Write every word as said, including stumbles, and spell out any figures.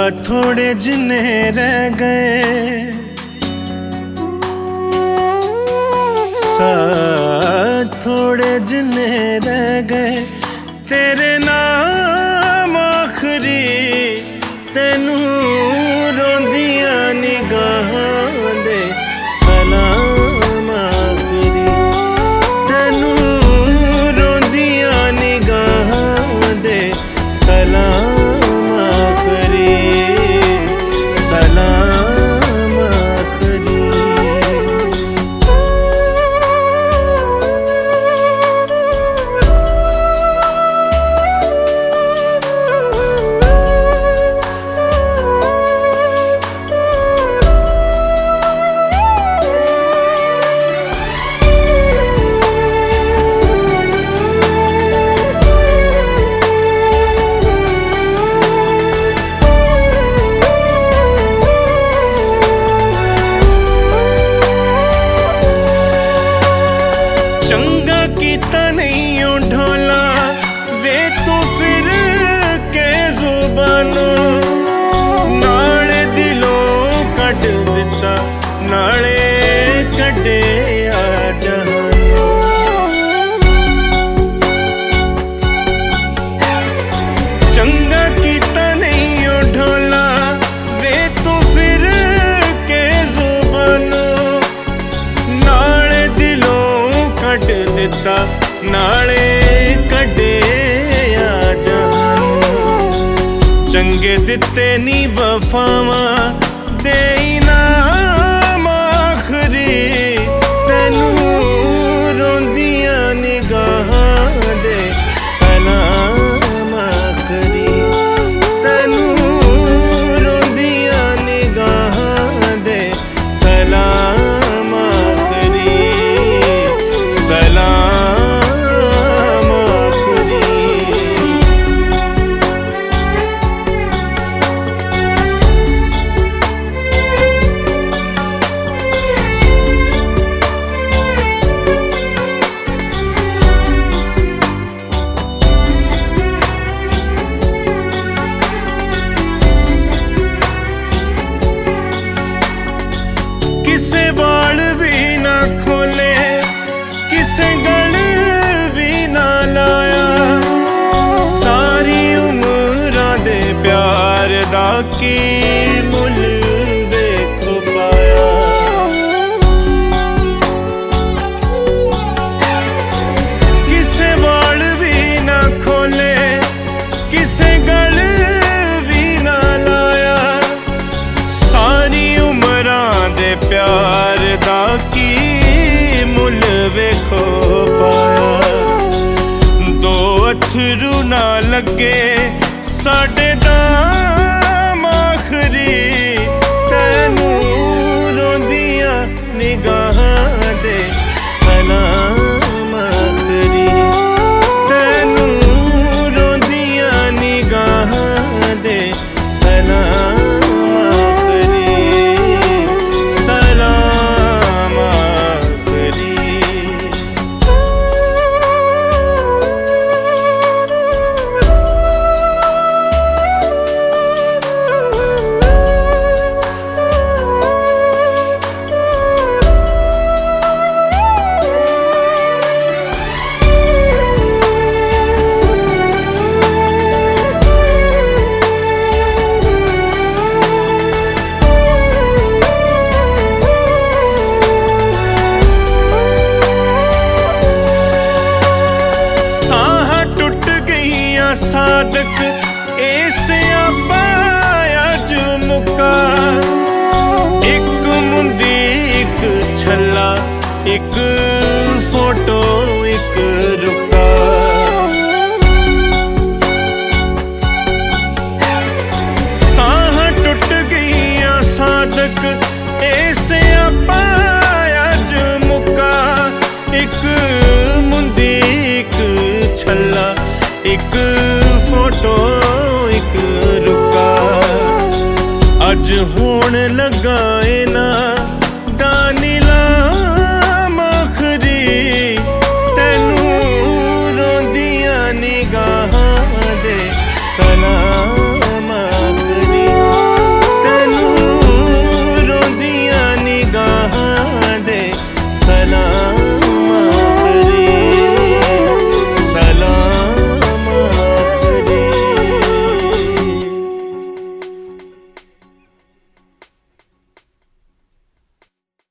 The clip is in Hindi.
थोड़े जिन्ने रह गए, सा थोड़े जिन्ने रह गए, तेरे नाम आखरी तेनू रोंदिया निगाहां दे सलाम आखरी, तेनू रोंदिया निगाहां दे सलाम आखरी, सलाम आखरी। चंगा कीता नहीं ओ ढोला वे तू फिर के जुबानों, नाले दिलों कट दिता नाले कटे आ जहानों। चंगा कीता नहीं ओ ढोला वे तू फिर के जुबानों, नाले दिलों कट दिता नाले कटे आ जहानों। चंगे दिते नी वफावा दे इनाम आखरी, तेनू रोंदिया निगाहां दे सलाम आखरी, तेनू रोंदिया निगाहां दे सलाम आखरी, सलाम आखरी। किसे वाल भी ना खोले, किसे गल भी ना लाया, सारी उम्रां दे प्यार दा की मुल वेखो पाया। किसे वाल भी ना खोले, किसे गल भी ना लाया, सारी उम्रां दे प्यार दा की मुल वेखो पाया। दो अथरू ना लगे साडे दाम आखरी, तेनू रोंदिया निगाहां दे सलाम आखरी, तेनू रोंदिया निगाहां दे सलाम आखरी, सलाम आखरी। सादक ऐसे पाया जो मुका, एक मुंदी एक छला, एक फोटो एक रुका। साह टुट गईया सादक ऐसे पाया जो मुका, एक मुंदी एक छला, एक फोटो एक रुका। अज होण लगाए ना दान